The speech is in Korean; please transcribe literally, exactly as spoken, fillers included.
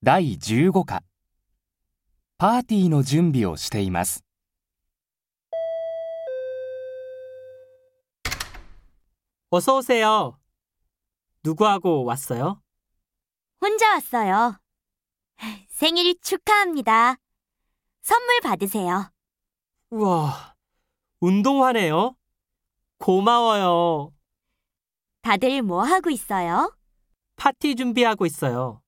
だいじゅうご課パーティーの準備をしています。 어서 오세요. 누구하고 왔어요? 혼자 왔어요. 생일 축하합니다. 선물 받으세요. 우와, 운동화네요. 고마워요. 다들 뭐 하고 있어요? 파티 준비하고 있어요.